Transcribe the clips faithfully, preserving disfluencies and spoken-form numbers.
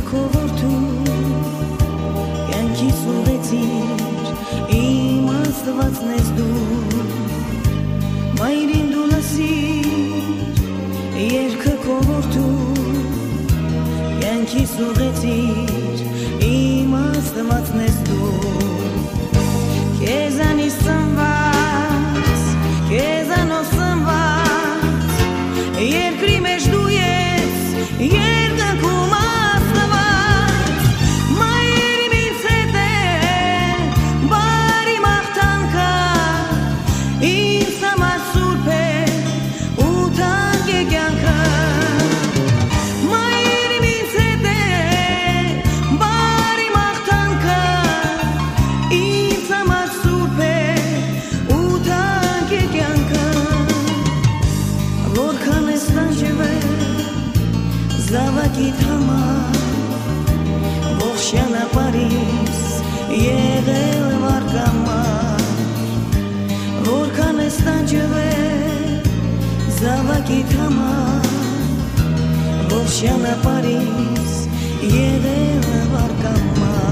քո որդու կյանքից ուղեցիր իմ աստվածն ես դու մայրին դու լսիր երգը քո որդու կյանքից ուղեցիր իմ աստվածն ես դու քեզանից ծնված քեզանով ծնված երկրի մեջ դու ես երկը քո Զավակիդ համար ողջ ճանապարհիս եղել վարկամար որքան ես տանջվել զավակիդ համար ողջ ճանապարհիս եղել վարկամար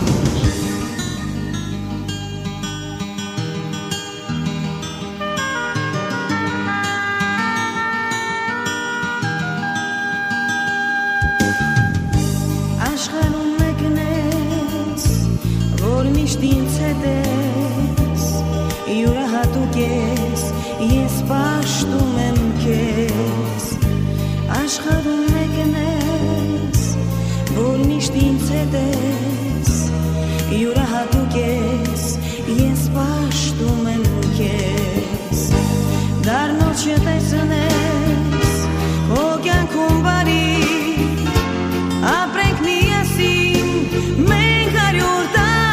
Միշտ ինձ հետ ես, յուրահատուկ ես, ես պաշտում եմ քեզ Աշխարհում մեկն ես, որ միշտ ինձ հետ ես, յուրահատուկ ես, ես պաշտում եմ քեզ Դառնոց չտեսնես, քո կյանքում բարի, ապրենք միասին, մենք հարյուր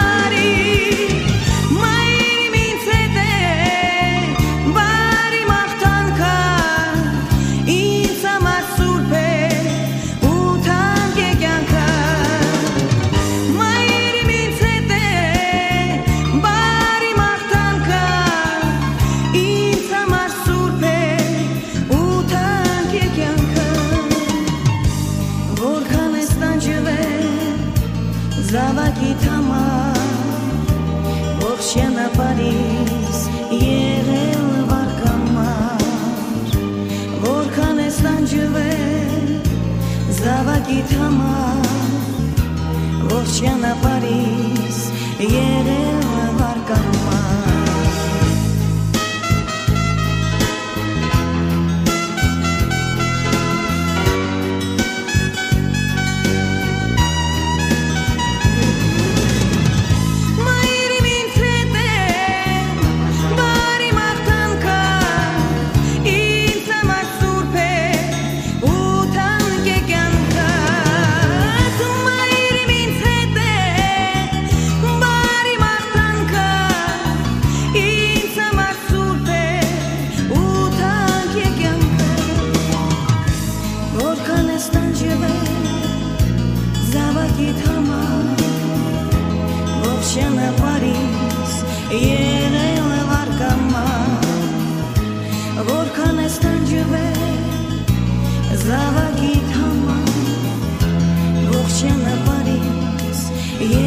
Զավակիդ համար ողջ ճանապարհիս եղել վարկամար որքան ես տանջվել զավակիդ համար ողջ ճանապարհիս եղել վարկամար Ճանապարհիս եղել վարկամար որքան ես տանջվել զավակիդ համար ողջ ճանապարհիս